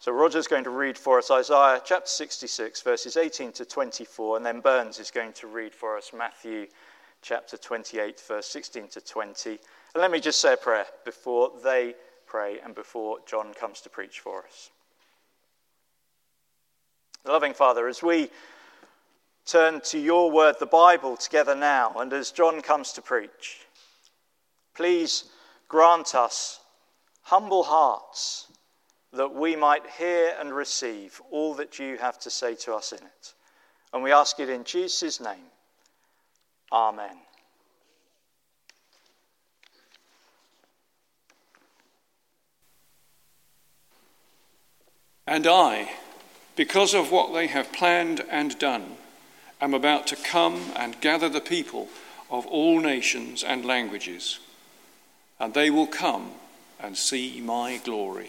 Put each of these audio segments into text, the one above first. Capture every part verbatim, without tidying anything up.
So Roger's going to read for us Isaiah chapter sixty-six, verses eighteen to twenty-four, and then Burns is going to read for us Matthew chapter twenty-eight, verse sixteen to twenty. And let me just say a prayer before they pray and before John comes to preach for us. Loving Father, as we turn to your word, the Bible, together now, and as John comes to preach, please grant us humble hearts that we might hear and receive all that you have to say to us in it. And we ask it in Jesus' name. Amen. And I, because of what they have planned and done, am about to come and gather the people of all nations and languages, and they will come and see my glory.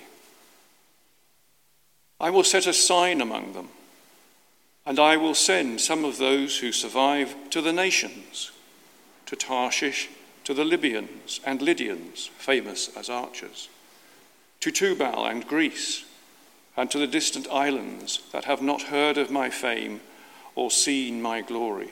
I will set a sign among them, and I will send some of those who survive to the nations, to Tarshish, to the Libyans and Lydians, famous as archers, to Tubal and Greece, and to the distant islands that have not heard of my fame or seen my glory.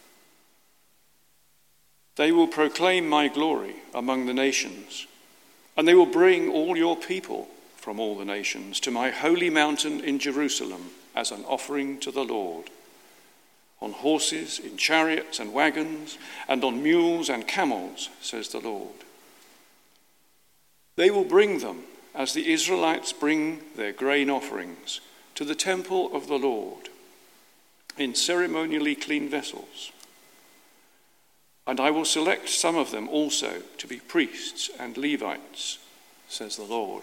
They will proclaim my glory among the nations, and they will bring all your people from all the nations to my holy mountain in Jerusalem as an offering to the Lord, on horses, in chariots and wagons, and on mules and camels, says the Lord. They will bring them as the Israelites bring their grain offerings to the temple of the Lord in ceremonially clean vessels. And I will select some of them also to be priests and Levites, says the Lord.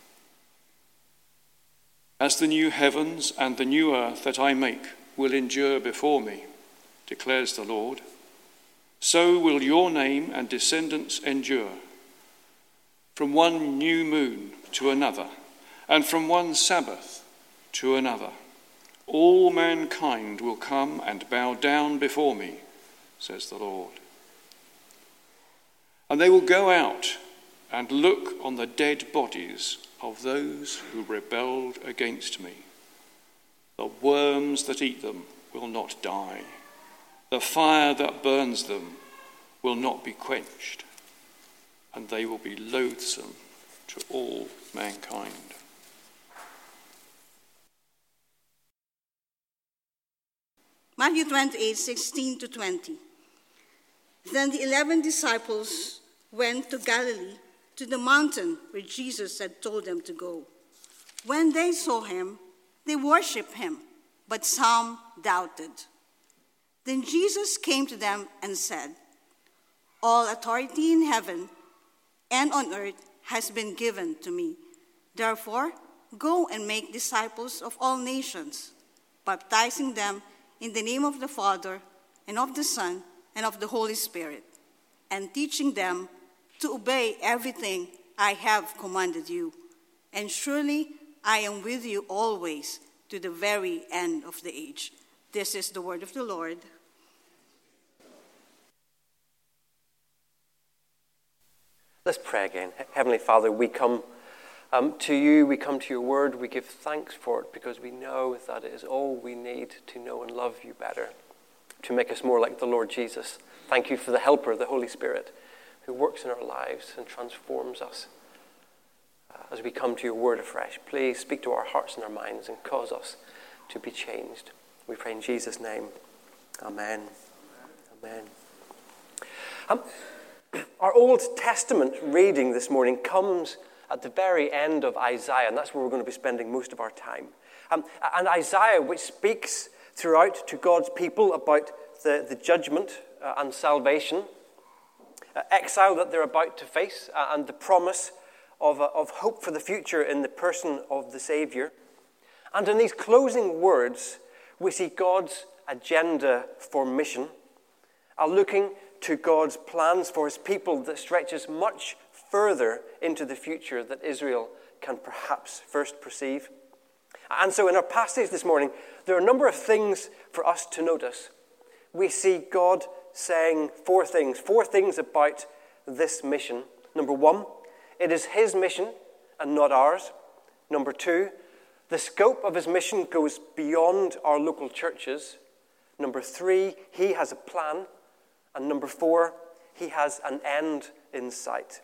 As the new heavens and the new earth that I make will endure before me, declares the Lord, so will your name and descendants endure. From one new moon to another, and from one Sabbath to another, all mankind will come and bow down before me, says the Lord. And they will go out and look on the dead bodies of those who rebelled against me. The worms that eat them will not die. The fire that burns them will not be quenched, and they will be loathsome to all mankind. Matthew twenty-eight, sixteen to twenty. Then the eleven disciples went to Galilee, to the mountain where Jesus had told them to go. When they saw him, they worshipped him, but some doubted. Then Jesus came to them and said, all authority in heaven and on earth has been given to me. Therefore, go and make disciples of all nations, baptizing them in the name of the Father and of the Son and of the Holy Spirit, and teaching them to obey everything I have commanded you. And surely I am with you always to the very end of the age. This is the word of the Lord. Let's pray again. Heavenly Father, we come um, to you, we come to your word, we give thanks for it because we know that it is all we need to know and love you better, to make us more like the Lord Jesus. Thank you for the helper, the Holy Spirit, who works in our lives and transforms us. Uh, as we come to your word afresh, please speak to our hearts and our minds and cause us to be changed. We pray in Jesus' name. Amen. Amen. Um, our Old Testament reading this morning comes at the very end of Isaiah, and that's where we're going to be spending most of our time. Um, and Isaiah, which speaks throughout to God's people about the, the judgment uh, and salvation, uh, exile that they're about to face, uh, and the promise of, uh, of hope for the future in the person of the Savior. And in these closing words, we see God's agenda for mission, uh, looking to God's plans for his people that stretches much further into the future that Israel can perhaps first perceive. And so in our passage this morning, there are a number of things for us to notice. We see God saying four things, four things about this mission. Number one, it is his mission and not ours. Number two, The scope of his mission goes beyond our local churches. Number three, he has a plan. And number four, he has an end in sight.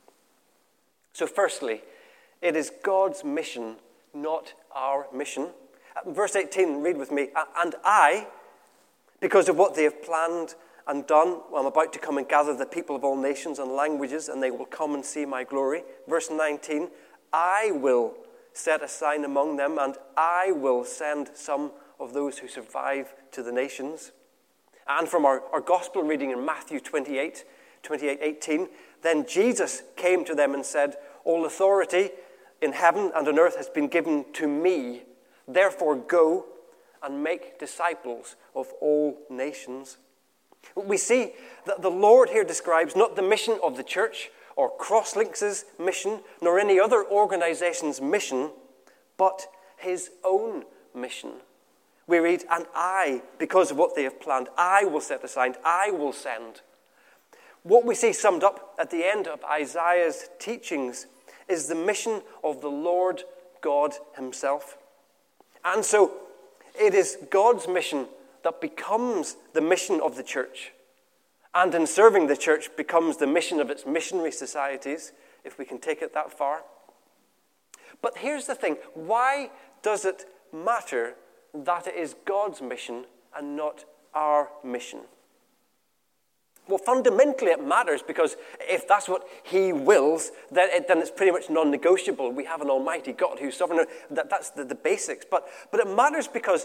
So firstly, it is God's mission, not our mission. Verse eighteen, read with me. And I, because of what they have planned and done, I'm about to come and gather the people of all nations and languages, and they will come and see my glory. Verse nineteen, I will set a sign among them, and I will send some of those who survive to the nations. And from our, our gospel reading in Matthew twenty-eight, twenty-eight, eighteen, then Jesus came to them and said, all authority in heaven and on earth has been given to me. Therefore go and make disciples of all nations. We see that the Lord here describes not the mission of the church or Crosslinks' mission, nor any other organization's mission, but his own mission. We read, and I, because of what they have planned, I will set aside, I will send. What we see summed up at the end of Isaiah's teachings is the mission of the Lord God himself. And so it is God's mission that becomes the mission of the church. And in serving the church becomes the mission of its missionary societies, if we can take it that far. But here's the thing. Why does it matter that it is God's mission and not our mission? Well, fundamentally it matters because if that's what he wills, then, it, then it's pretty much non-negotiable. We have an almighty God who's sovereign. That, that's the, the basics. But, but it matters because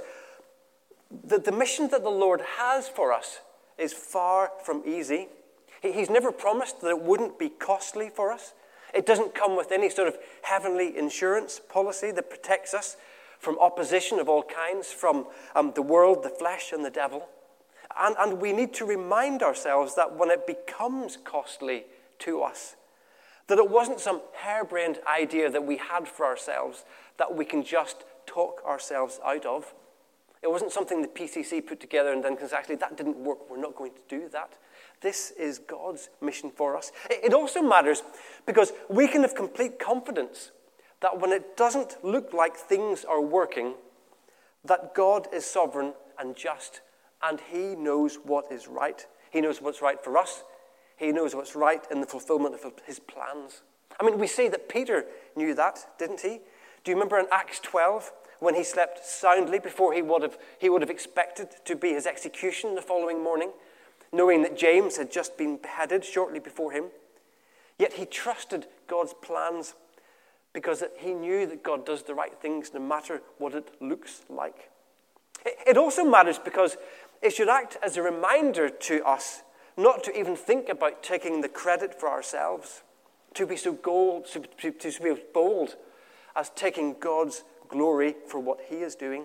the, the mission that the Lord has for us is far from easy. He, he's never promised that it wouldn't be costly for us. It doesn't come with any sort of heavenly insurance policy that protects us from opposition of all kinds, from um, the world, the flesh, and the devil. And, and we need to remind ourselves that when it becomes costly to us, that it wasn't some harebrained idea that we had for ourselves that we can just talk ourselves out of. It wasn't something the P C C put together and then actually that didn't work, we're not going to do that. This is God's mission for us. It also matters because we can have complete confidence that when it doesn't look like things are working, that God is sovereign and just, and he knows what is right. He knows what's right for us. He knows what's right in the fulfillment of his plans. I mean, we see that Peter knew that, didn't he? Do you remember in Acts twelve, when he slept soundly before he would have, he would have expected to be his execution the following morning, knowing that James had just been beheaded shortly before him? Yet he trusted God's plans because he knew that God does the right things no matter what it looks like. It also matters because it should act as a reminder to us not to even think about taking the credit for ourselves, to be so bold, to be bold as taking God's glory for what he is doing.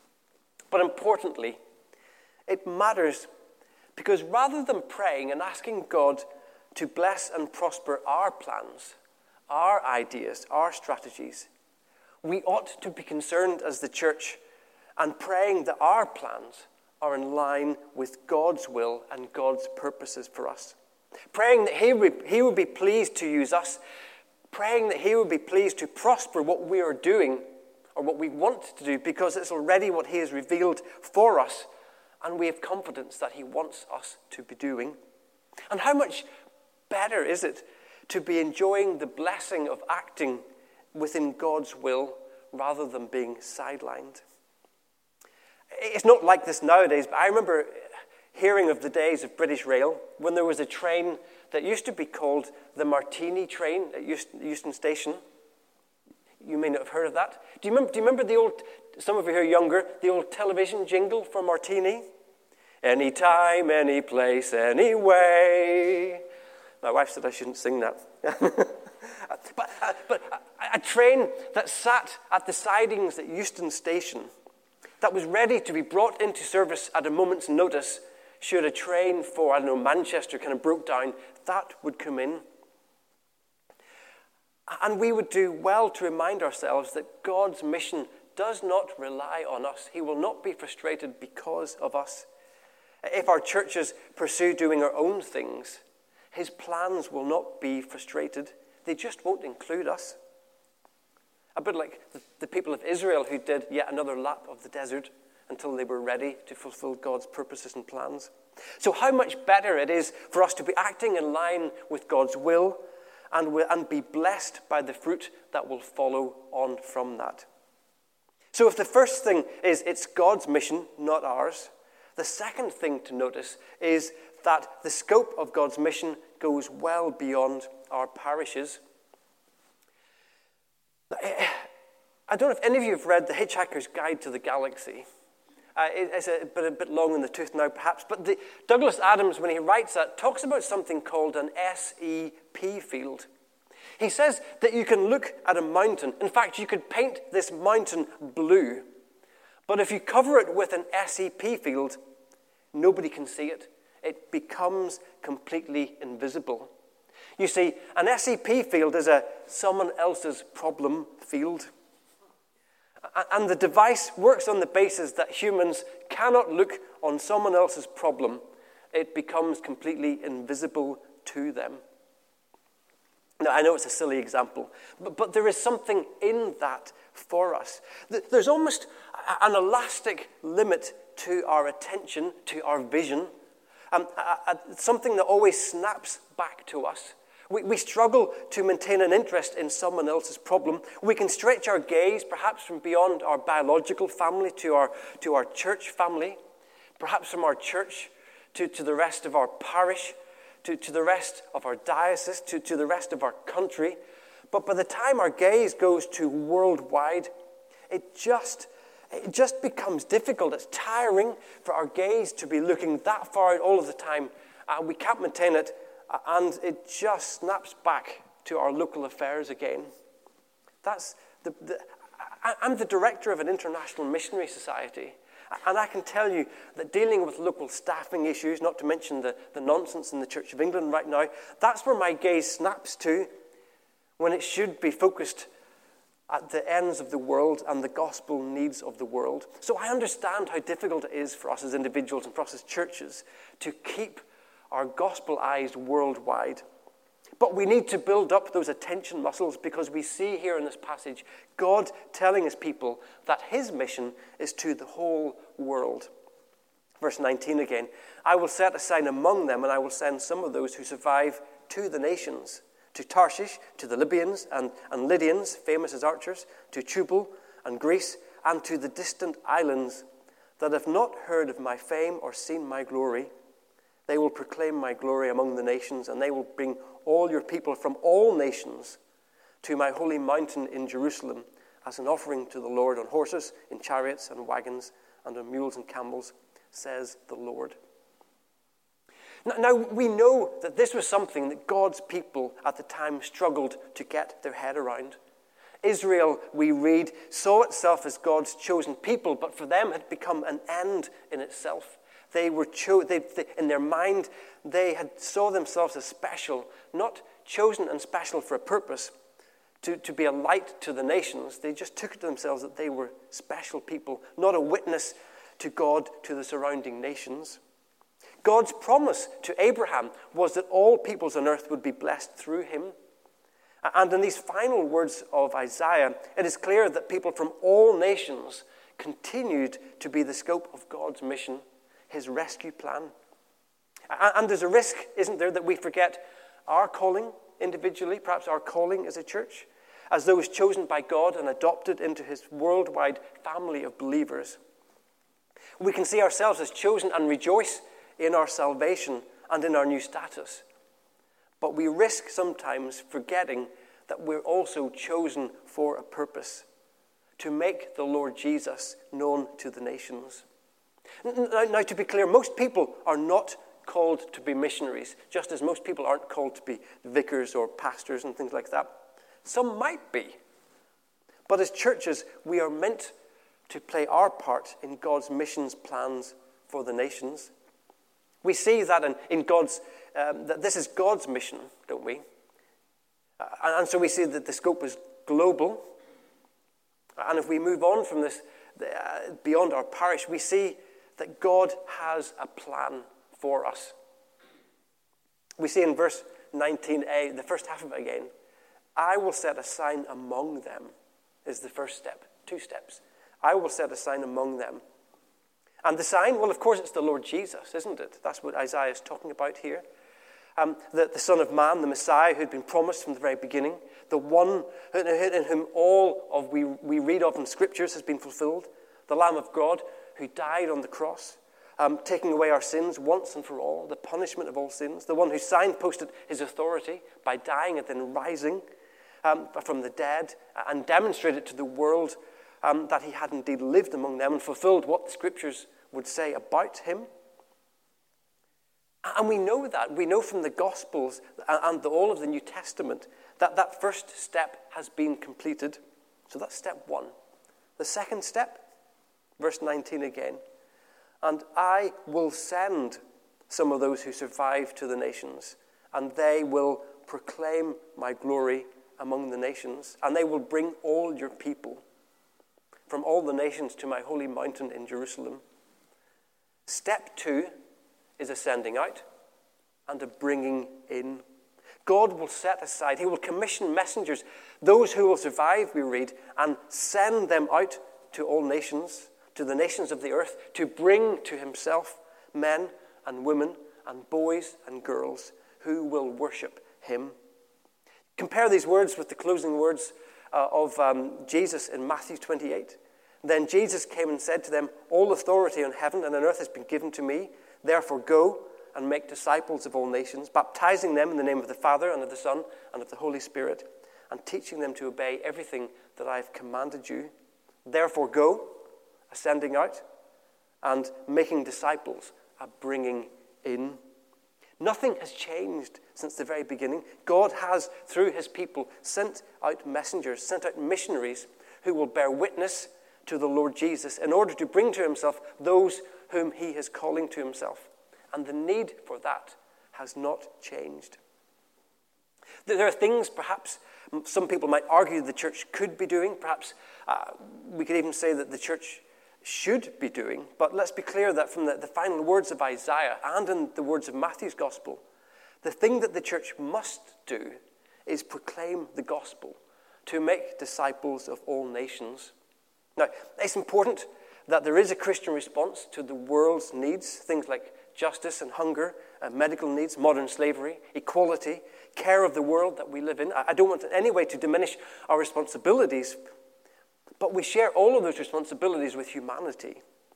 But importantly, it matters because rather than praying and asking God to bless and prosper our plans, our ideas, our strategies, we ought to be concerned as the church and praying that our plans are in line with God's will and God's purposes for us. Praying that he would, he would be pleased to use us. Praying that he would be pleased to prosper what we are doing or what we want to do because it's already what he has revealed for us and we have confidence that he wants us to be doing. And how much better is it to be enjoying the blessing of acting within God's will rather than being sidelined? It's not like this nowadays, but I remember hearing of the days of British Rail when there was a train that used to be called the Martini train at Euston Station. You may not have heard of that. Do you remember, do you remember the old, some of you who are younger, the old television jingle for Martini? Anytime, any place, any way. My wife said I shouldn't sing that. but, uh, but a, a train that sat at the sidings at Euston Station that was ready to be brought into service at a moment's notice should a train for, I don't know, Manchester kind of broke down, that would come in. And we would do well to remind ourselves that God's mission does not rely on us. He will not be frustrated because of us. If our churches pursue doing our own things, his plans will not be frustrated. They just won't include us. A bit like the, the people of Israel who did yet another lap of the desert until they were ready to fulfill God's purposes and plans. So how much better it is for us to be acting in line with God's will and, and be blessed by the fruit that will follow on from that. So if the first thing is it's God's mission, not ours, the second thing to notice is that the scope of God's mission goes well beyond our parishes. I don't know if any of you have read The Hitchhiker's Guide to the Galaxy. Uh, it's a bit, a bit long in the tooth now, perhaps. But the, Douglas Adams, when he writes that, talks about something called an S E P field. He says that you can look at a mountain. In fact, you could paint this mountain blue. But if you cover it with an S E P field, nobody can see it. It becomes completely invisible. You see, an S E P field is a someone else's problem field. And the device works on the basis that humans cannot look on someone else's problem. It becomes completely invisible to them. Now, I know it's a silly example, but, but there is something in that for us. There's almost an elastic limit to our attention, to our vision, um, uh, uh, something that always snaps back to us. We, we struggle to maintain an interest in someone else's problem. We can stretch our gaze perhaps from beyond our biological family to our, to our church family, perhaps from our church to, to the rest of our parish, to, to the rest of our diocese, to, to the rest of our country. But by the time our gaze goes to worldwide, it just, it just becomes difficult. It's tiring for our gaze to be looking that far out all of the time, and we can't maintain it. And it just snaps back to our local affairs again. That's the, the, I'm the director of an international missionary society. And I can tell you that dealing with local staffing issues, not to mention the, the nonsense in the Church of England right now, that's where my gaze snaps to when it should be focused at the ends of the world and the gospel needs of the world. So I understand how difficult it is for us as individuals and for us as churches to keep our gospel eyes worldwide. But we need to build up those attention muscles because we see here in this passage God telling his people that his mission is to the whole world. Verse nineteen again, I will set a sign among them and I will send some of those who survive to the nations, to Tarshish, to the Libyans and, and Lydians, famous as archers, to Tubal and Greece, and to the distant islands that have not heard of my fame or seen my glory. They will proclaim my glory among the nations, and they will bring all your people from all nations to my holy mountain in Jerusalem as an offering to the Lord on horses, in chariots and wagons, and on mules and camels, says the Lord. Now, now, we know that this was something that God's people at the time struggled to get their head around. Israel, we read, saw itself as God's chosen people, but for them had become an end in itself. They were cho- they, they, in their mind, they had saw themselves as special, not chosen and special for a purpose, to, to be a light to the nations. They just took it to themselves that they were special people, not a witness to God to the surrounding nations. God's promise to Abraham was that all peoples on earth would be blessed through him. And in these final words of Isaiah, it is clear that people from all nations continued to be the scope of God's mission, his rescue plan. And there's a risk, isn't there, that we forget our calling individually, perhaps our calling as a church, as those chosen by God and adopted into his worldwide family of believers. We can see ourselves as chosen and rejoice in our salvation and in our new status. But we risk sometimes forgetting that we're also chosen for a purpose, to make the Lord Jesus known to the nations. Now, now, to be clear, most people are not called to be missionaries, just as most people aren't called to be vicars or pastors and things like that. Some might be. But as churches, we are meant to play our part in God's missions plans for the nations. We see that in, in God's, um, that this is God's mission, don't we? Uh, and, and so we see that the scope is global. And if we move on from this, uh, beyond our parish, we see that God has a plan for us. We see in verse nineteen a, the first half of it again, I will set a sign among them. is the first step. Two steps. I will set a sign among them. And the sign, well, of course, it's the Lord Jesus, isn't it? That's what Isaiah is talking about here. Um, the, the Son of Man, the Messiah who had been promised from the very beginning, the one in whom all of we, we read of in Scriptures has been fulfilled, the Lamb of God who died on the cross, um, taking away our sins once and for all, the punishment of all sins, the one who signposted his authority by dying and then rising um, from the dead and demonstrated to the world um, that he had indeed lived among them and fulfilled what the Scriptures would say about him. And we know that. We know from the Gospels and the, all of the New Testament that that first step has been completed. So that's step one. The second step, verse nineteen again. And I will send some of those who survive to the nations, and they will proclaim my glory among the nations, and they will bring all your people from all the nations to my holy mountain in Jerusalem. Step two is a sending out and a bringing in. God will set aside, he will commission messengers, those who will survive, we read, and send them out to all nations, to the nations of the earth, to bring to himself men and women and boys and girls who will worship him. Compare these words with the closing words uh, of um, Jesus in Matthew twenty-eight. Then Jesus came and said to them, all authority on heaven and on earth has been given to me. Therefore go and make disciples of all nations, baptizing them in the name of the Father and of the Son and of the Holy Spirit, and teaching them to obey everything that I have commanded you. Therefore go, a sending out, and making disciples, a bringing in. Nothing has changed since the very beginning. God has, through his people, sent out messengers, sent out missionaries who will bear witness to the Lord Jesus in order to bring to himself those whom he is calling to himself. And the need for that has not changed. There are things perhaps some people might argue the church could be doing. Perhaps uh, we could even say that the church should be doing. But let's be clear that from the, the final words of Isaiah and in the words of Matthew's gospel, the thing that the church must do is proclaim the gospel to make disciples of all nations. Now, it's important that there is a Christian response to the world's needs, things like justice and hunger, uh, medical needs, modern slavery, equality, care of the world that we live in. I don't want in any way to diminish our responsibilities, but we share all of those responsibilities with humanity.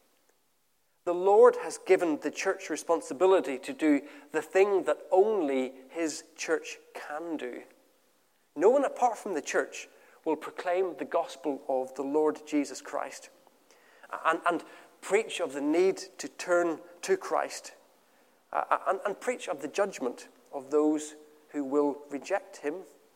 The Lord has given the church responsibility to do the thing that only his church can do. No one apart from the church will proclaim the gospel of the Lord Jesus Christ and, and preach of the need to turn to Christ uh, and, and preach of the judgment of those who will reject him.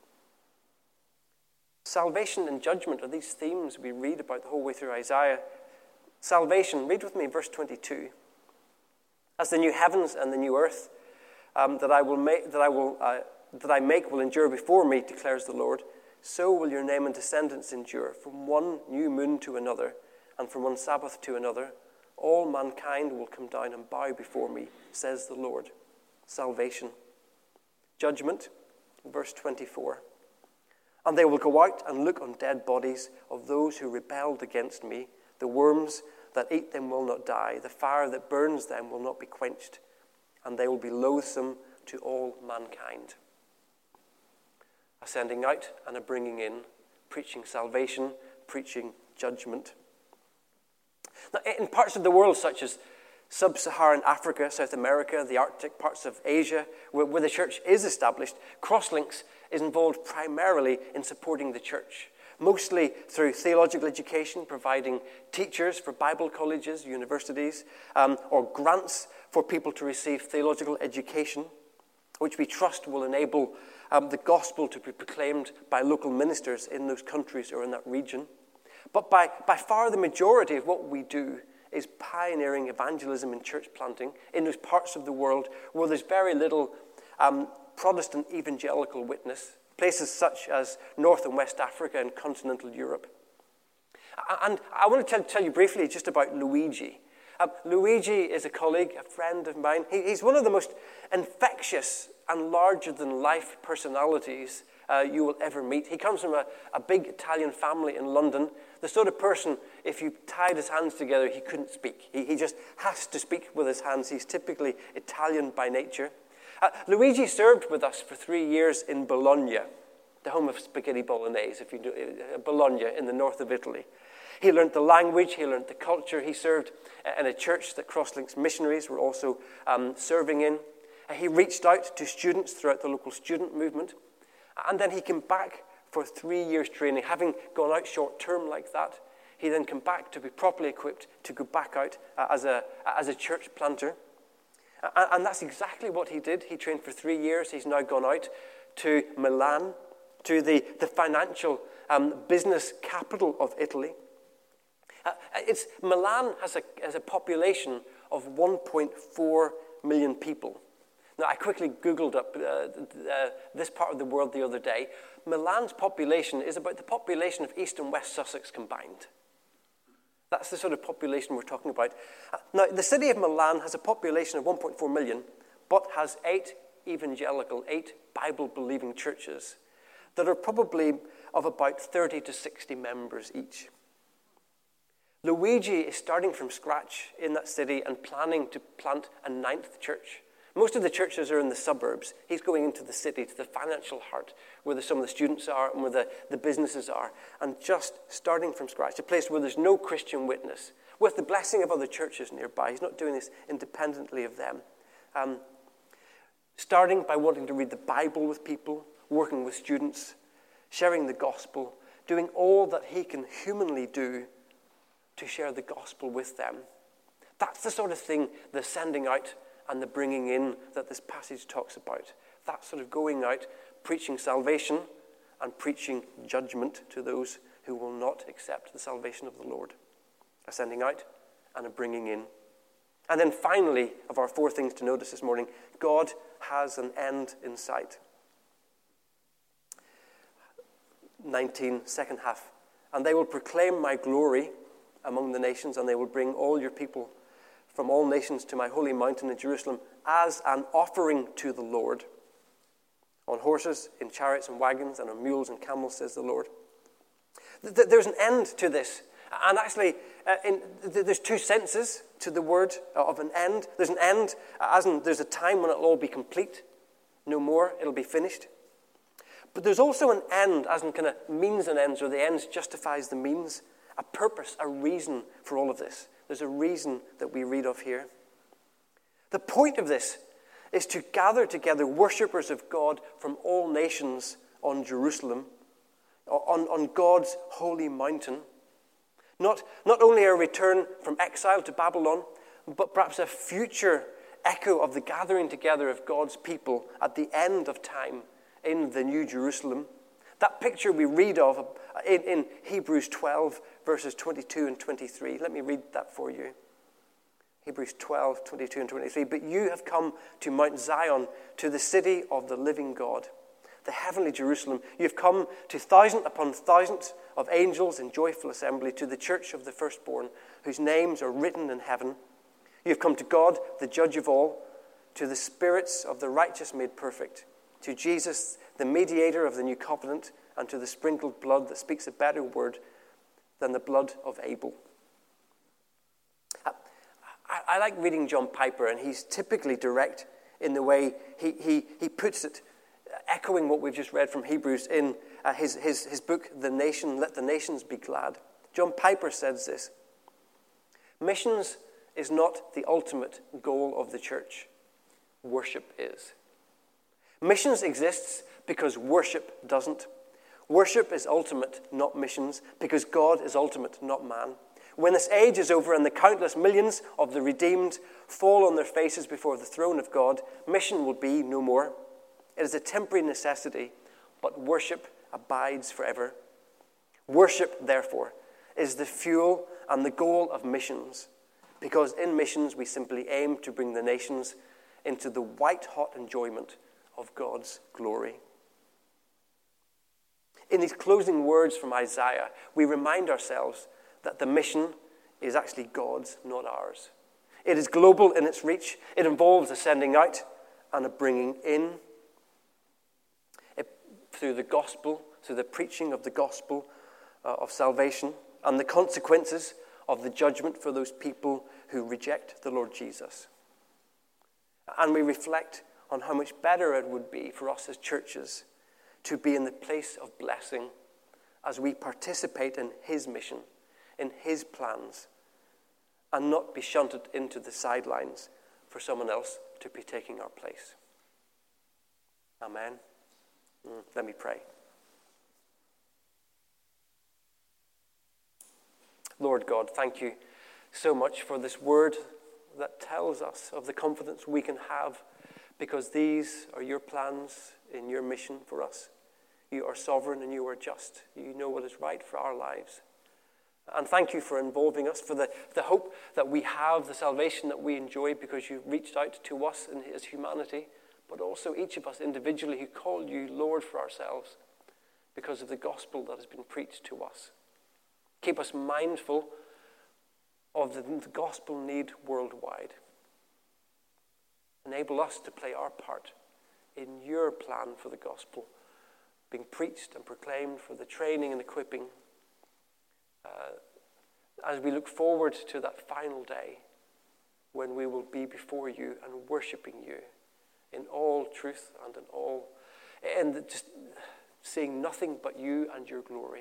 Salvation and judgment are these themes we read about the whole way through Isaiah. Salvation, read with me verse twenty-two. As the new heavens and the new earth um, that I will make, that I will uh, that I make will endure before me, declares the Lord, so will your name and descendants endure, from one new moon to another, and from one Sabbath to another. All mankind will come down and bow before me, says the Lord. Salvation. Judgment, verse twenty-four. And they will go out and look on dead bodies of those who rebelled against me. The worms that eat them will not die. The fire that burns them will not be quenched. And they will be loathsome to all mankind. A sending out and a bringing in, preaching salvation, preaching judgment. Now, in parts of the world such as sub-Saharan Africa, South America, the Arctic, parts of Asia, where, where the church is established, Crosslinks is involved primarily in supporting the church, mostly through theological education, providing teachers for Bible colleges, universities, um, or grants for people to receive theological education, which we trust will enable um, the gospel to be proclaimed by local ministers in those countries or in that region. But by, by far the majority of what we do is pioneering evangelism and church planting in those parts of the world where there's very little um, Protestant evangelical witness, places such as North and West Africa and continental Europe. And I want to tell, tell you briefly just about Luigi. Um, Luigi is a colleague, a friend of mine. He, he's one of the most infectious and larger-than-life personalities uh, you will ever meet. He comes from a, a big Italian family in London. The sort of person, if you tied his hands together, he couldn't speak. He, he just has to speak with his hands. He's typically Italian by nature. Uh, Luigi served with us for three years in Bologna, the home of spaghetti bolognese, if you do, uh, Bologna in the north of Italy. He learned the language, he learned the culture. He served in a church that Crosslinks missionaries were also um, serving in. Uh, he reached out to students throughout the local student movement. And then he came back for three years training. Having gone out short term like that, he then came back to be properly equipped to go back out uh, as a as a church planter. Uh, and that's exactly what he did. He trained for three years. He's now gone out to Milan, to the, the financial um, business capital of Italy. Uh, it's Milan has a, has a population of one point four million people. Now, I quickly Googled up uh, uh, this part of the world the other day. Milan's population is about the population of East and West Sussex combined. That's the sort of population we're talking about. Uh, now, the city of Milan has a population of one point four million, but has eight evangelical, eight Bible-believing churches that are probably of about thirty to sixty members each. Luigi is starting from scratch in that city and planning to plant a ninth church. Most of the churches are in the suburbs. He's going into the city, to the financial heart, where the, some of the students are and where the, the businesses are, and just starting from scratch, a place where there's no Christian witness, with the blessing of other churches nearby. He's not doing this independently of them. Um, starting by wanting to read the Bible with people, working with students, sharing the gospel, doing all that he can humanly do to share the gospel with them. That's the sort of thing the sending out and the bringing in that this passage talks about. That sort of going out, preaching salvation and preaching judgment to those who will not accept the salvation of the Lord. A sending out and a bringing in. And then finally, of our four things to notice this morning, God has an end in sight. nineteen, second half. And they will proclaim my glory among the nations, and they will bring all your people from all nations to my holy mountain in Jerusalem as an offering to the Lord. On horses, in chariots and wagons, and on mules and camels, says the Lord. There's an end to this. And actually, uh, in, there's two senses to the word of an end. There's an end, as in there's a time when it'll all be complete. No more, it'll be finished. But there's also an end, as in kind of means and ends, or the ends justifies the means. A purpose, a reason for all of this. There's a reason that we read of here. The point of this is to gather together worshippers of God from all nations on Jerusalem, on, on God's holy mountain. Not, not only a return from exile to Babylon, but perhaps a future echo of the gathering together of God's people at the end of time in the New Jerusalem. That picture we read of in, in Hebrews twelve, verses twenty-two and twenty-three. Let me read that for you. Hebrews twelve, twenty-two and twenty-three. But you have come to Mount Zion, to the city of the living God, the heavenly Jerusalem. You have come to thousands upon thousands of angels in joyful assembly, to the church of the firstborn, whose names are written in heaven. You have come to God, the judge of all, to the spirits of the righteous made perfect, to Jesus, the mediator of the new covenant, and to the sprinkled blood that speaks a better word than the blood of Abel. I, I like reading John Piper, and he's typically direct in the way he, he, he puts it, echoing what we've just read from Hebrews in uh, his, his, his book, The Nation, Let the Nations Be Glad. John Piper says this: missions is not the ultimate goal of the church. Worship is. Missions exists because worship doesn't. Worship is ultimate, not missions, because God is ultimate, not man. When this age is over and the countless millions of the redeemed fall on their faces before the throne of God, mission will be no more. It is a temporary necessity, but worship abides forever. Worship, therefore, is the fuel and the goal of missions, because in missions we simply aim to bring the nations into the white-hot enjoyment of God's glory. In these closing words from Isaiah, we remind ourselves that the mission is actually God's, not ours. It is global in its reach. It involves a sending out and a bringing in. It, through the gospel, through the preaching of the gospel uh, of salvation, and the consequences of the judgment for those people who reject the Lord Jesus. And we reflect on how much better it would be for us as churches to be in the place of blessing as we participate in his mission, in his plans, and not be shunted into the sidelines for someone else to be taking our place. Amen. Mm, let me pray. Lord God, thank you so much for this word that tells us of the confidence we can have, because these are your plans in your mission for us. You are sovereign and you are just. You know what is right for our lives. And thank you for involving us, for the, the hope that we have, the salvation that we enjoy because you reached out to us in, as humanity, but also each of us individually who call you Lord for ourselves because of the gospel that has been preached to us. Keep us mindful of the, the gospel need worldwide. Enable us to play our part in your plan for the gospel, being preached and proclaimed, for the training and equipping, uh, as we look forward to that final day when we will be before you and worshiping you in all truth and in all, and just seeing nothing but you and your glory.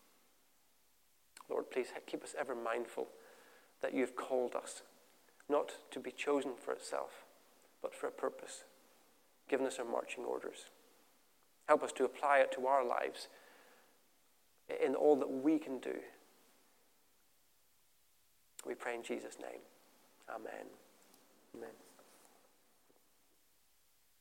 Lord, please keep us ever mindful that you've called us, not to be chosen for itself, but for a purpose, given us our marching orders. Help us to apply it to our lives in all that we can do. We pray in Jesus' name. Amen. Amen.